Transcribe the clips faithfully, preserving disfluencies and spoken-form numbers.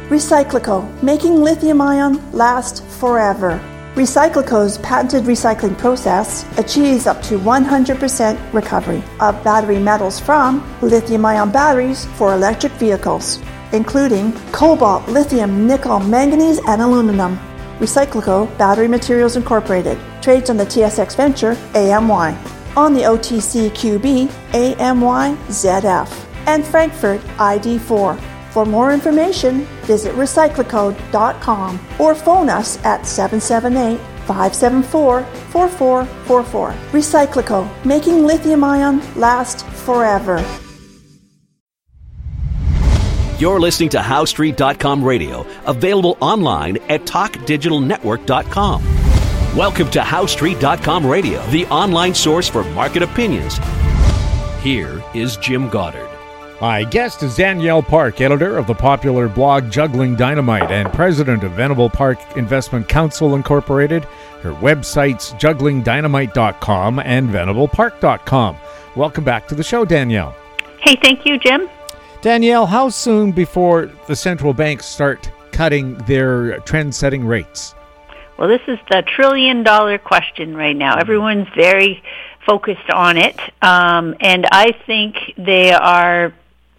Recyclico, making lithium-ion last forever. Recyclico's patented recycling process achieves up to one hundred percent recovery of battery metals from lithium-ion batteries for electric vehicles, including cobalt, lithium, nickel, manganese, and aluminum. Recyclico Battery Materials Incorporated trades on the T S X Venture A M Y, on the O T C Q B A M Y Z F, and Frankfurt I D four. For more information, visit recyclico dot com or phone us at seven seven eight, five seven four, four four four four. Recyclico, making lithium-ion last forever. You're listening to How Street dot com radio, available online at talk digital network dot com. Welcome to How Street dot com radio, the online source for market opinions. Here is Jim Goddard. My guest is Danielle Park, editor of the popular blog Juggling Dynamite and president of Venable Park Investment Counsel Incorporated. Her websites juggling dynamite dot com and venable park dot com. Welcome back to the show, Danielle. Hey, thank you, Jim. Danielle, how soon before the central banks start cutting their trend-setting rates? Well, this is the trillion-dollar question right now. Everyone's very focused on it, um, and I think they are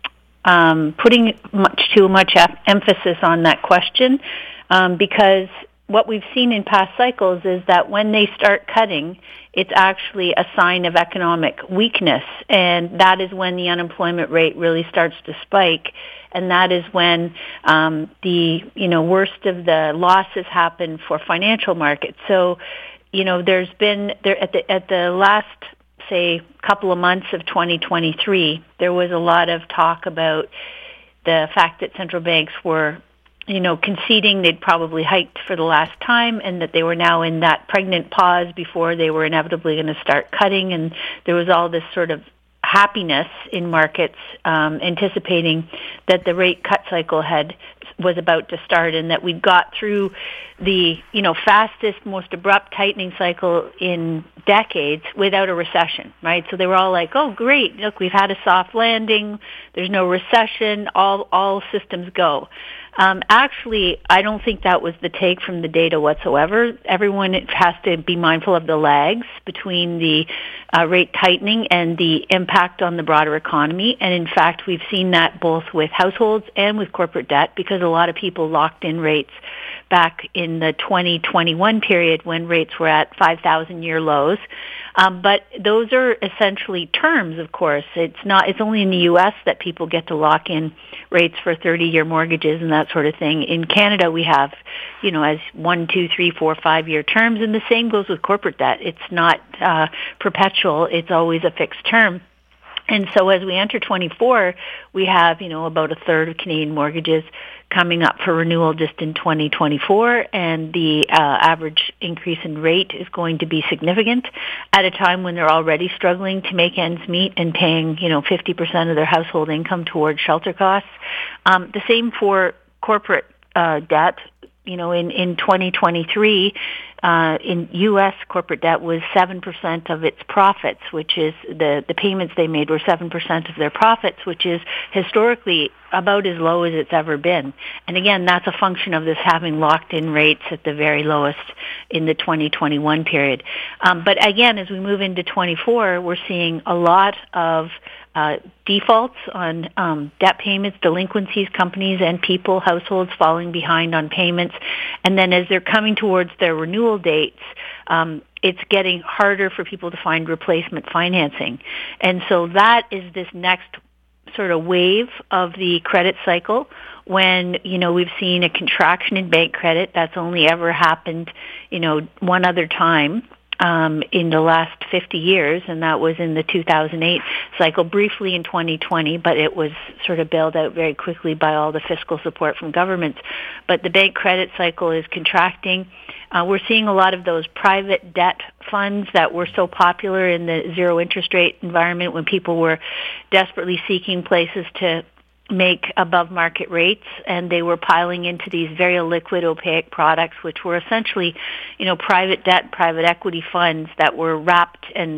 um, putting much too much emphasis on that question um, because what we've seen in past cycles is that when they start cutting, it's actually a sign of economic weakness, and that is when the unemployment rate really starts to spike, and that is when um, the you know worst of the losses happen for financial markets. So, you know, there's been there at the at the last say couple of months of twenty twenty-three, there was a lot of talk about the fact that central banks were you know, conceding they'd probably hiked for the last time and that they were now in that pregnant pause before they were inevitably going to start cutting. And there was all this sort of happiness in markets um, anticipating that the rate cut cycle had was about to start and that we'd got through the, you know, fastest, most abrupt tightening cycle in decades without a recession, right? So they were all like, oh, great, look, we've had a soft landing, there's no recession, all all systems go. Um, actually, I don't think that was the take from the data whatsoever. Everyone has to be mindful of the lags between the uh, rate tightening and the impact on the broader economy. And in fact, we've seen that both with households and with corporate debt because a lot of people locked in rates back in the twenty twenty-one period when rates were at five thousand year lows. Um, but those are essentially terms, of course. It's not. It's only in the U S that people get to lock in rates for thirty-year mortgages and that sort of thing. In Canada, we have, you know, as one, two, three, four, five-year terms, and the same goes with corporate debt. It's not uh, perpetual. It's always a fixed term. And so as we enter twenty-four, we have, you know, about a third of Canadian mortgages coming up for renewal just in twenty twenty-four, and the uh, average increase in rate is going to be significant at a time when they're already struggling to make ends meet and paying, you know, fifty percent of their household income towards shelter costs. Um, the same for corporate uh, debt. You know, in, in twenty twenty-three, uh, in U S corporate debt was seven percent of its profits, which is the, the payments they made were seven percent of their profits, which is historically about as low as it's ever been. And again, that's a function of this having locked in rates at the very lowest in the twenty twenty-one period. Um, but again, as we move into twenty-four, we're seeing a lot of Uh, defaults on um, debt payments, delinquencies, companies and people, households falling behind on payments. And then as they're coming towards their renewal dates, um, it's getting harder for people to find replacement financing. And so that is this next sort of wave of the credit cycle when, you know, we've seen a contraction in bank credit. That's only ever happened, you know, one other time. Um, in the last fifty years, and that was in the two thousand eight cycle, briefly in twenty twenty, but it was sort of bailed out very quickly by all the fiscal support from governments. But the bank credit cycle is contracting. Uh, we're seeing a lot of those private debt funds that were so popular in the zero interest rate environment when people were desperately seeking places to make above market rates, and they were piling into these very illiquid, opaque products, which were essentially, you know, private debt, private equity funds that were wrapped and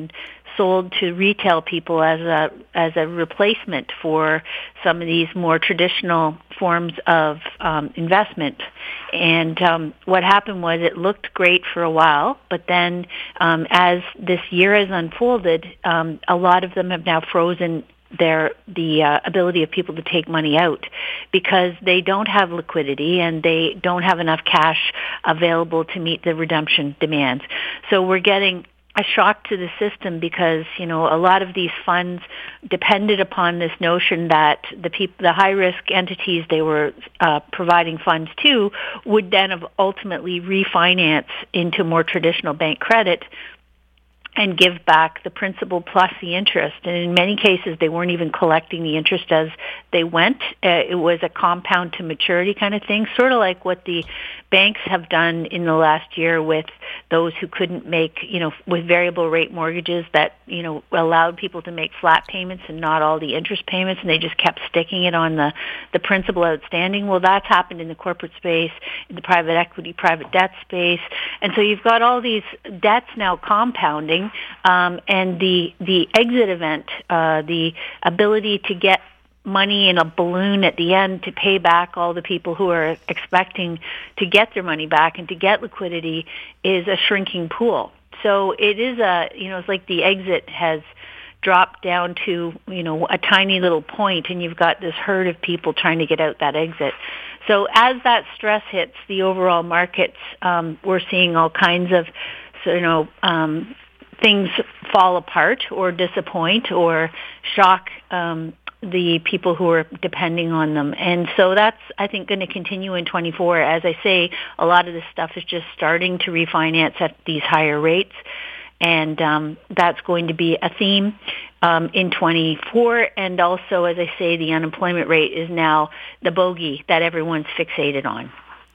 sold to retail people as a as a replacement for some of these more traditional forms of um, investment. And um, what happened was it looked great for a while, but then um, as this year has unfolded, um, a lot of them have now frozen their the uh, ability of people to take money out because they don't have liquidity and they don't have enough cash available to meet the redemption demands. So we're getting a shock to the system because, you know, a lot of these funds depended upon this notion that the people, the high-risk entities they were uh, providing funds to would then have ultimately refinance into more traditional bank credit and give back the principal plus the interest. And in many cases, they weren't even collecting the interest as they went. Uh, it was a compound to maturity kind of thing, sort of like what the banks have done in the last year with those who couldn't make, you know, with variable rate mortgages that, you know, allowed people to make flat payments and not all the interest payments, and they just kept sticking it on the, the principal outstanding. Well, that's happened in the corporate space, in the private equity, private debt space. And so you've got all these debts now compounding. Um, and the the exit event, uh, the ability to get money in a balloon at the end to pay back all the people who are expecting to get their money back and to get liquidity is a shrinking pool. So it is a, you know, it's like the exit has dropped down to, you know, a tiny little point, and you've got this herd of people trying to get out that exit. So as that stress hits the overall markets, um, we're seeing all kinds of, so, you know, um, things fall apart or disappoint or shock um, the people who are depending on them. And so that's, I think, going to continue in twenty-four. As I say, a lot of this stuff is just starting to refinance at these higher rates. And um, that's going to be a theme um, in twenty-four. And also, as I say, the unemployment rate is now the bogey that everyone's fixated on.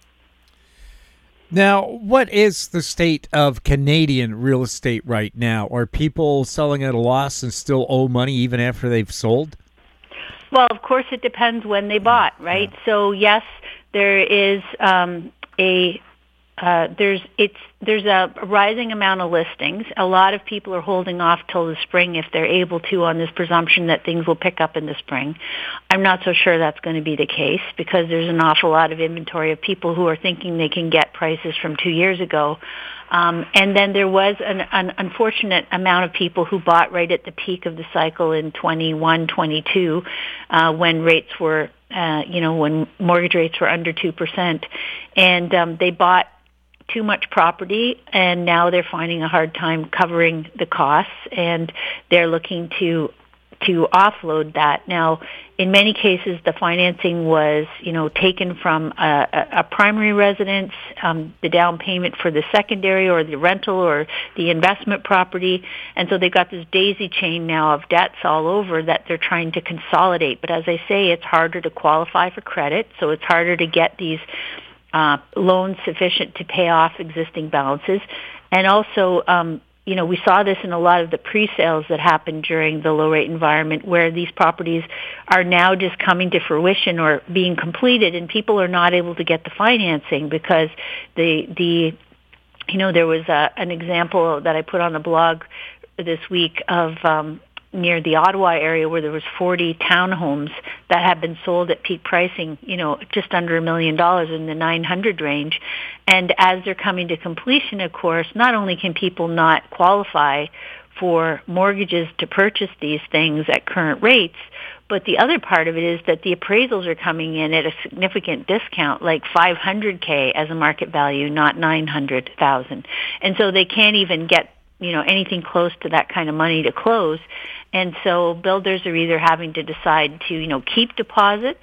Now, what is the state of Canadian real estate right now? Are people selling at a loss and still owe money even after they've sold? Well, of course, it depends when they bought, right? Yeah. So, yes, there is um, a uh, there's it's there's a rising amount of listings. A lot of people are holding off till the spring if they're able to, on this presumption that things will pick up in the spring. I'm not so sure that's going to be the case because there's an awful lot of inventory of people who are thinking they can get prices from two years ago. Um, and then there was an, an unfortunate amount of people who bought right at the peak of the cycle in twenty-one, twenty-two, uh, when rates were, uh, you know, when mortgage rates were under two percent. And um, they bought too much property, and now they're finding a hard time covering the costs, and they're looking to to offload that. Now, in many cases, the financing was, you know, taken from a, a, a primary residence, um, the down payment for the secondary or the rental or the investment property, and so they've got this daisy chain now of debts all over that they're trying to consolidate. But as I say, it's harder to qualify for credit, so it's harder to get these Uh, loans sufficient to pay off existing balances. And also, um, you know, we saw this in a lot of the pre-sales that happened during the low-rate environment where these properties are now just coming to fruition or being completed, and people are not able to get the financing because the, the you know, there was a, an example that I put on the blog this week of um, near the Ottawa area where there was forty townhomes that had been sold at peak pricing, you know, just under a million dollars in the nine hundred range. And as they're coming to completion, of course, not only can people not qualify for mortgages to purchase these things at current rates, but the other part of it is that the appraisals are coming in at a significant discount, like five hundred K as a market value, not nine hundred thousand. And so they can't even get, you know, anything close to that kind of money to close. And so builders are either having to decide to, you know, keep deposits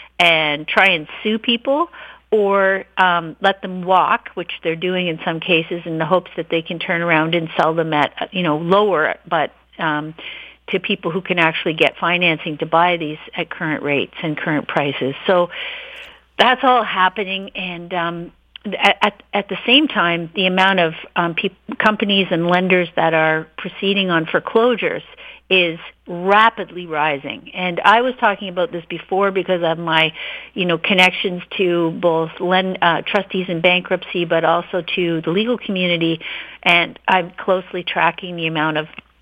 and try and sue people, or um, let them walk, which they're doing in some cases in the hopes that they can turn around and sell them at, you know, lower, but um, to people who can actually get financing to buy these at current rates and current prices. So that's all happening, and um, At, at the same time, the amount of um, pe- companies and lenders that are proceeding on foreclosures is rapidly rising. And I was talking about this before because of my, you know, connections to both lend, uh, trustees in bankruptcy, but also to the legal community. And I'm closely tracking the amount of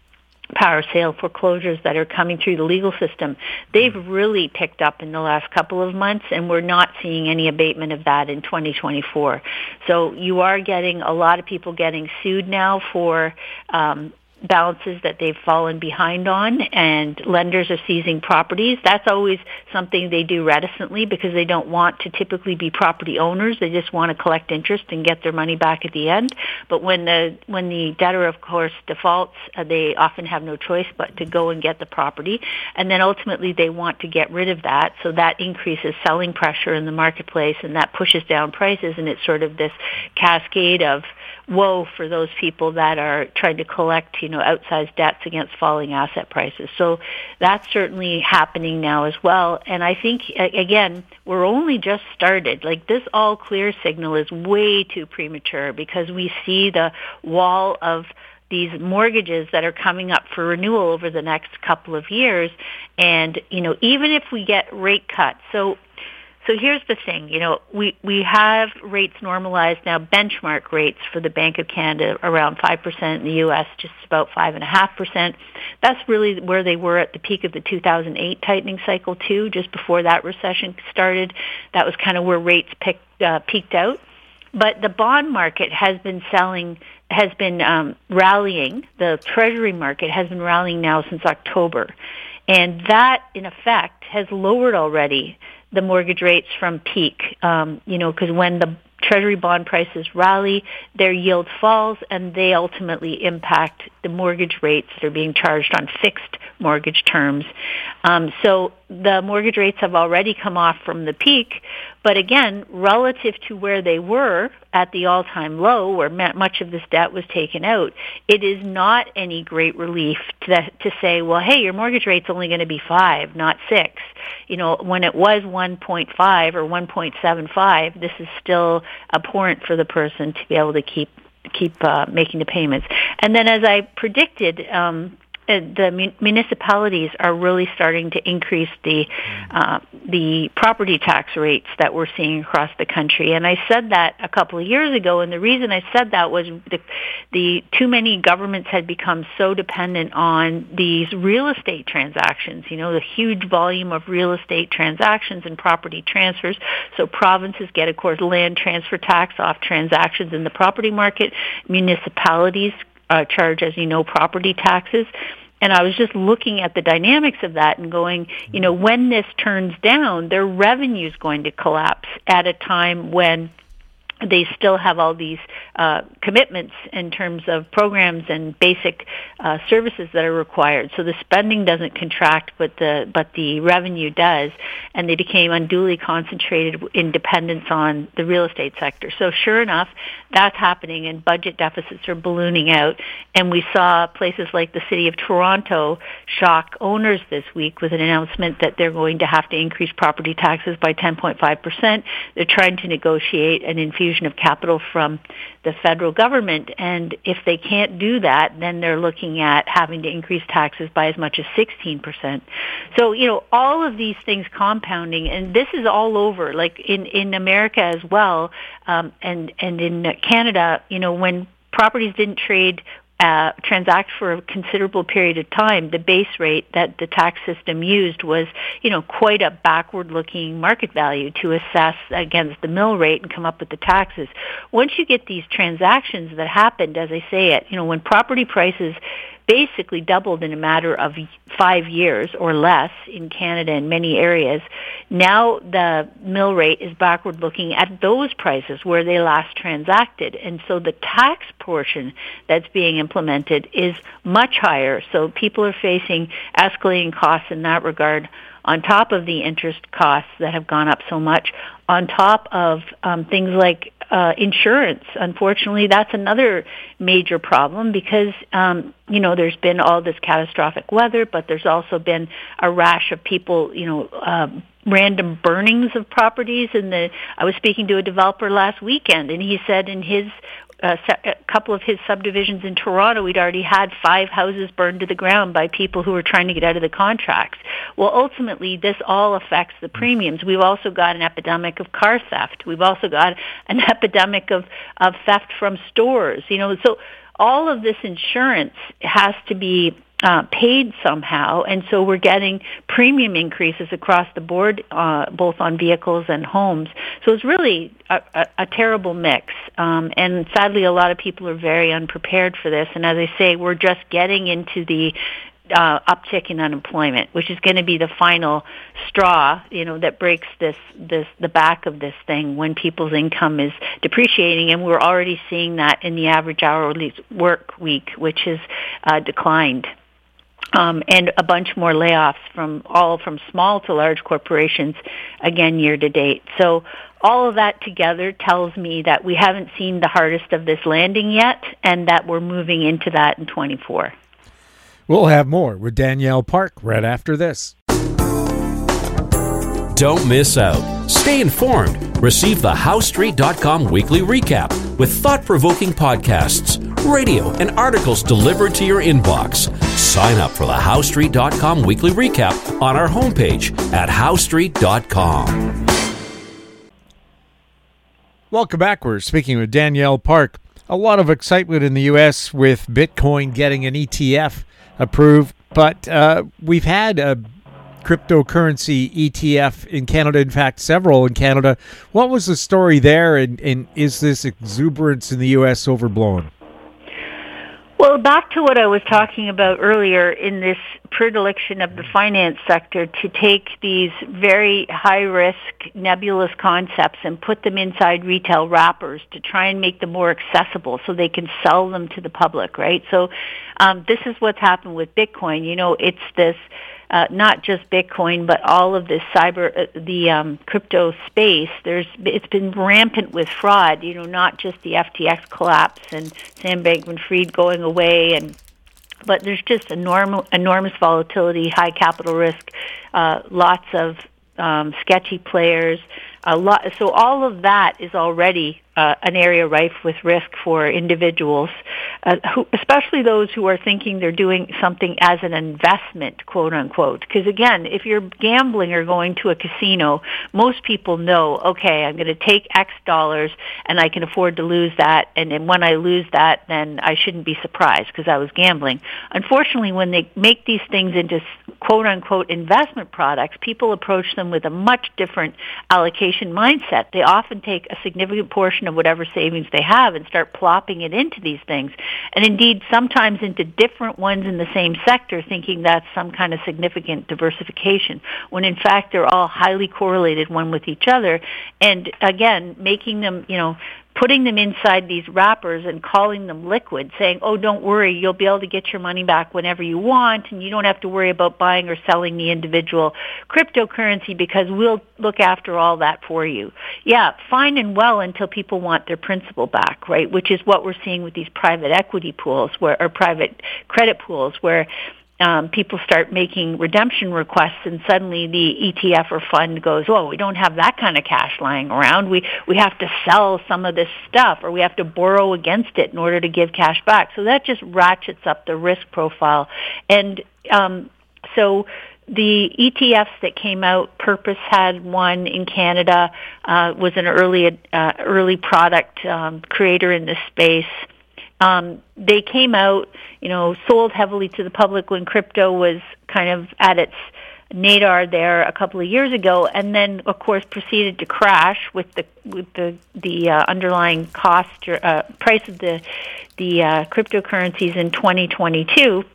power sale foreclosures that are coming through the legal system, they've really picked up in the last couple of months, and we're not seeing any abatement of that in twenty twenty-four. So you are getting a lot of people getting sued now for um, balances that they've fallen behind on, and lenders are seizing properties. That's always something they do reticently because they don't want to typically be property owners. They just want to collect interest and get their money back at the end. But when the when the debtor, of course, defaults, uh, they often have no choice but to go and get the property. And then ultimately they want to get rid of that, so that increases selling pressure in the marketplace, and that pushes down prices, and it's sort of this cascade of woe for those people that are trying to collect, you know, outsized debts against falling asset prices. So that's certainly happening now as well. And I think, again, we're only just started. Like, this all clear signal is way too premature because we see the wall of these mortgages that are coming up for renewal over the next couple of years. And, you know, even if we get rate cuts, so So here's the thing, you know, we, we have rates normalized now, benchmark rates for the Bank of Canada around five percent, in the U S just about five point five percent. That's really where they were at the peak of the two thousand eight tightening cycle too, just before that recession started. That was kind of where rates picked, uh, peaked out. But the bond market has been selling, has been um, rallying. The Treasury market has been rallying now since October. And that, in effect, has lowered already the mortgage rates from peak, um, you know, because when the Treasury bond prices rally, their yield falls, and they ultimately impact the mortgage rates that are being charged on fixed mortgage terms. Um, so the mortgage rates have already come off from the peak, but again, relative to where they were at the all-time low, where much of this debt was taken out, it is not any great relief to, to say, well, hey, your mortgage rate's only going to be five, not six. You know, when it was one point five or one point seven five, this is still abhorrent for the person to be able to keep keep uh, making the payments. And then, as I predicted, um, the municipalities are really starting to increase the uh, the property tax rates that we're seeing across the country. And I said that a couple of years ago, and the reason I said that was the, the too many governments had become so dependent on these real estate transactions, you know, the huge volume of real estate transactions and property transfers. So provinces get, of course, land transfer tax off transactions in the property market. Municipalities Uh, charge, as you know, property taxes. And I was just looking at the dynamics of that and going, you know, when this turns down, their revenue is going to collapse at a time when they still have all these uh, commitments in terms of programs and basic uh, services that are required. So the spending doesn't contract, but the but the revenue does, and they became unduly concentrated in dependence on the real estate sector. So sure enough, that's happening, and budget deficits are ballooning out. And we saw places like the City of Toronto shock owners this week with an announcement that they're going to have to increase property taxes by ten point five percent. They're trying to negotiate an infusion of capital from the federal government, and if they can't do that, then they're looking at having to increase taxes by as much as sixteen percent. So, you know, all of these things compounding, and this is all over, like in, in America as well, um, and, and in Canada, you know, when properties didn't trade Uh, transact for a considerable period of time, the base rate that the tax system used was, you know, quite a backward-looking market value to assess against the mill rate and come up with the taxes. Once you get these transactions that happened, as I say it, you know, when property prices basically doubled in a matter of five years or less in Canada in many areas, now the mill rate is backward looking at those prices where they last transacted. And so the tax portion that's being implemented is much higher. So people are facing escalating costs in that regard, on top of the interest costs that have gone up so much, on top of um, things like uh, insurance. Unfortunately, that's another major problem because, um, you know, there's been all this catastrophic weather, but there's also been a rash of people, you know, um, random burnings of properties. And the I was speaking to a developer last weekend, and he said in his Uh, a couple of his subdivisions in Toronto, we'd already had five houses burned to the ground by people who were trying to get out of the contracts. Well, ultimately, this all affects the premiums. We've also got an epidemic of car theft. We've also got an epidemic of, of theft from stores. You know, so all of this insurance has to be uh, paid somehow, and so we're getting premium increases across the board, uh, both on vehicles and homes. So it's really a, a, a terrible mix, um, and sadly, a lot of people are very unprepared for this. And as I say, we're just getting into the Uh, uptick in unemployment, which is going to be the final straw, you know, that breaks this, this, the back of this thing when people's income is depreciating, and we're already seeing that in the average hourly work week, which has uh, declined. Um, and a bunch more layoffs from all from small to large corporations, again, year to date. So all of that together tells me that we haven't seen the hardest of this landing yet, and that we're moving into that in twenty-four. We'll have more with Danielle Park right after this. Don't miss out. Stay informed. Receive the House Street dot com weekly recap with thought-provoking podcasts, radio, and articles delivered to your inbox. Sign up for the House Street dot com weekly recap on our homepage at House Street dot com. Welcome back. We're speaking with Danielle Park. A lot of excitement in the U S with Bitcoin getting an E T F approved, but uh, we've had a cryptocurrency E T F in Canada, in fact, several in Canada. What was the story there, and, and is this exuberance in the U S overblown? Well, back to what I was talking about earlier in this predilection of the finance sector to take these very high-risk, nebulous concepts and put them inside retail wrappers to try and make them more accessible so they can sell them to the public, right? So um, this is what's happened with Bitcoin. You know, it's this Uh, not just Bitcoin, but all of this cyber, uh, the um, crypto space. There's, it's been rampant with fraud. You know, not just the F T X collapse and Sam Bankman-Fried going away, and but there's just enormous, enormous volatility, high capital risk, uh, lots of um, sketchy players. A lot. So all of that is already uh, an area rife with risk for individuals, uh, who, especially those who are thinking they're doing something as an investment, quote unquote. Because again, if you're gambling or going to a casino, most people know, okay, I'm going to take X dollars and I can afford to lose that, and then when I lose that, then I shouldn't be surprised because I was gambling. Unfortunately, when they make these things into quote unquote investment products, people approach them with a much different allocation mindset. They often take a significant portion of whatever savings they have and start plopping it into these things, and indeed sometimes into different ones in the same sector, thinking that's some kind of significant diversification, when in fact they're all highly correlated one with each other. And again, making them, you know, putting them inside these wrappers and calling them liquid, saying, oh, don't worry, you'll be able to get your money back whenever you want, and you don't have to worry about buying or selling the individual cryptocurrency because we'll look after all that for you. Yeah, fine and well until people want their principal back, right, which is what we're seeing with these private equity pools where, or private credit pools where Um, people start making redemption requests, and suddenly the E T F or fund goes, oh, we don't have that kind of cash lying around. We we have to sell some of this stuff, or we have to borrow against it in order to give cash back. So that just ratchets up the risk profile. And um, so the E T Fs that came out, Purpose had one in Canada, uh, was an early uh, early product um, creator in this space. Um, they came out, you know, sold heavily to the public when crypto was kind of at its nadir there a couple of years ago, and then, of course, proceeded to crash with the with the the uh, underlying cost uh, price of the the uh, cryptocurrencies in twenty twenty-two.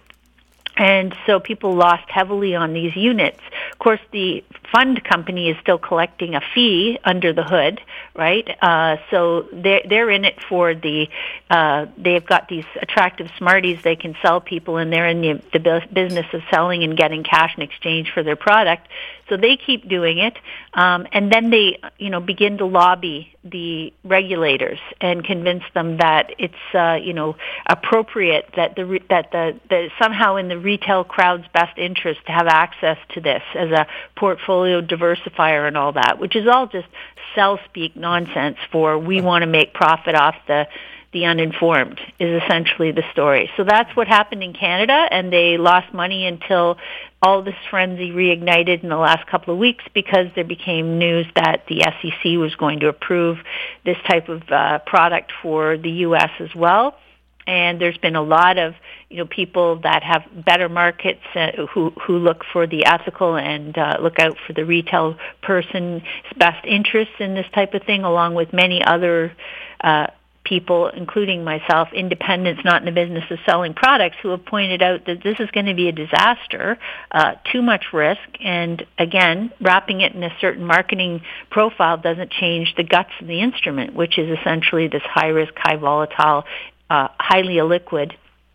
And so people lost heavily on these units. Of course, the fund company is still collecting a fee under the hood, right? Uh, so they're, they're in it for the, uh, they've got these attractive smarties they can sell people, and they're in the, the business of selling and getting cash in exchange for their product. So they keep doing it, um, and then they, you know, begin to lobby the regulators and convince them that it's, uh, you know, appropriate that the re- that the, the somehow in the retail crowd's best interest to have access to this as a portfolio diversifier and all that, which is all just sell speak nonsense for we want to make profit off the the uninformed is essentially the story. So that's what happened in Canada, and they lost money until all this frenzy reignited in the last couple of weeks because there became news that the S E C was going to approve this type of uh, product for the U S as well. and there's been a lot of, you know, people that have better markets uh, who who look for the ethical and uh, look out for the retail person's best interests in this type of thing, along with many other uh, people, including myself, independents not in the business of selling products, who have pointed out that this is going to be a disaster, uh, too much risk, and again, wrapping it in a certain marketing profile doesn't change the guts of the instrument, which is essentially this high-risk, high-volatile, uh, highly illiquid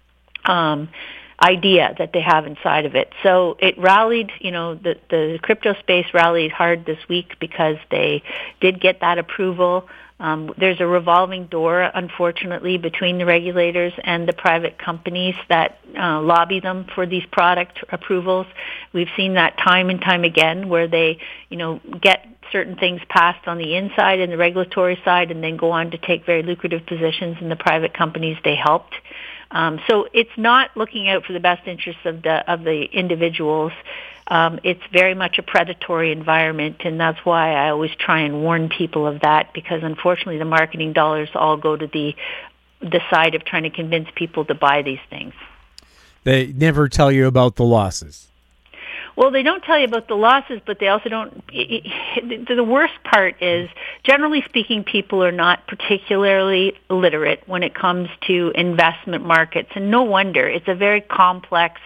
um, idea that they have inside of it. So it rallied, you know, the, the crypto space rallied hard this week because they did get that approval. Um, there's a revolving door, unfortunately, between the regulators and the private companies that uh, lobby them for these product approvals. We've seen that time and time again, where they, you know, get certain things passed on the inside and the regulatory side, and then go on to take very lucrative positions in the private companies they helped. Um, so it's not looking out for the best interests of the of the individuals. Um, it's very much a predatory environment, and that's why I always try and warn people of that, because unfortunately the marketing dollars all go to the the side of trying to convince people to buy these things. They never tell you about the losses. Well, they don't tell you about the losses, but they also don't. It, it, the worst part is, generally speaking, people are not particularly literate when it comes to investment markets, and no wonder. It's a very complex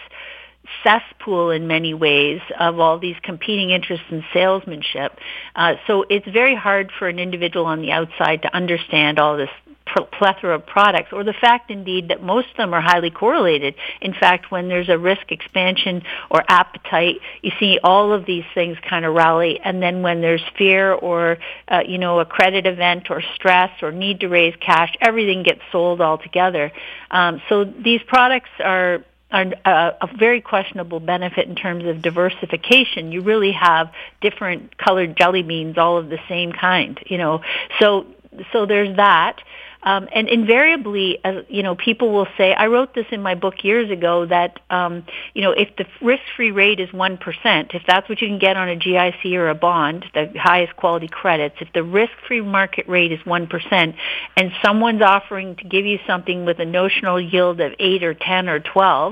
cesspool in many ways of all these competing interests and salesmanship. Uh, so it's very hard for an individual on the outside to understand all this plethora of products, or the fact indeed that most of them are highly correlated. In fact, when there's a risk expansion or appetite, you see all of these things kind of rally, and then when there's fear or uh, you know, a credit event or stress or need to raise cash, everything gets sold altogether. Um, so these products are are uh, a very questionable benefit in terms of diversification. You really have different colored jelly beans, all of the same kind, you know. So so there's that. Um, and invariably, uh, you know, people will say, I wrote this in my book years ago, that, um, you know, if the risk-free rate is one percent, if that's what you can get on a G I C or a bond, the highest quality credits, if the risk-free market rate is one percent and someone's offering to give you something with a notional yield of eight or ten or twelve,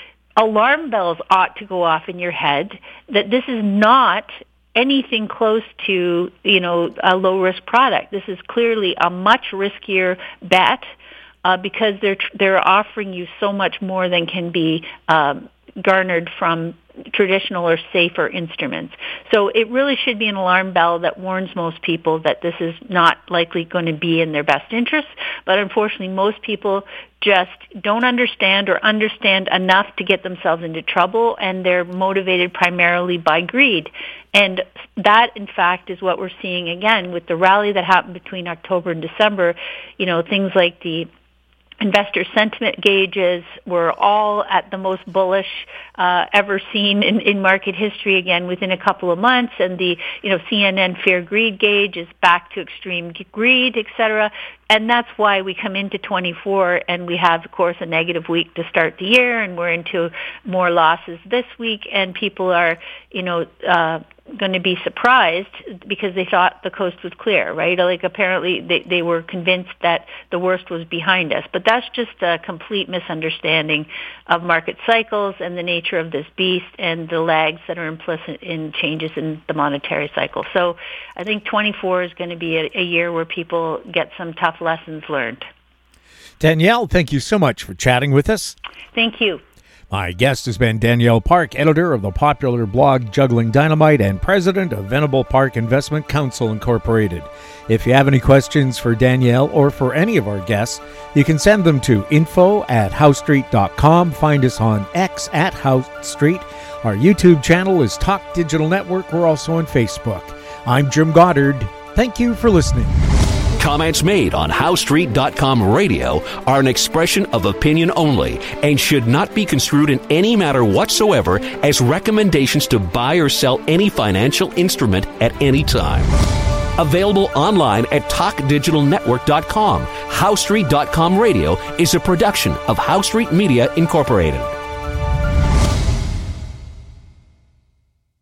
alarm bells ought to go off in your head that this is not anything close to, you know, a low-risk product. This is clearly a much riskier bet uh, because they're they're offering you so much more than can be um, garnered from traditional or safer instruments. So it really should be an alarm bell that warns most people that this is not likely going to be in their best interest. But unfortunately, most people just don't understand or understand enough to get themselves into trouble, and they're motivated primarily by greed. And that, in fact, is what we're seeing again with the rally that happened between October and December. You know, things like the investor sentiment gauges were all at the most bullish uh, ever seen in, in market history again within a couple of months, and the, you know, C N N Fair Greed gauge is back to extreme greed, et cetera. And that's why we come into twenty-four and we have, of course, a negative week to start the year, and we're into more losses this week, and people are, you know, uh, going to be surprised because they thought the coast was clear, right? Like apparently they, they were convinced that the worst was behind us. But that's just a complete misunderstanding of market cycles and the nature of this beast and the lags that are implicit in changes in the monetary cycle. So I think twenty-four is going to be a, a year where people get some tough lessons learned. Danielle, thank you so much for chatting with us. Thank you. My guest has been Danielle Park, editor of the popular blog Juggling Dynamite and president of Venable Park Investment Counsel Incorporated. If you have any questions for Danielle or for any of our guests, you can send them to info at howstreet dot com. Find us on X at HowStreet. Our YouTube channel is Talk Digital Network. We're also on Facebook. I'm Jim Goddard. Thank you for listening. Comments made on how street dot com radio are an expression of opinion only and should not be construed in any matter whatsoever as recommendations to buy or sell any financial instrument at any time. Available online at talk digital network dot com. how street dot com radio is a production of How Street Media Incorporated.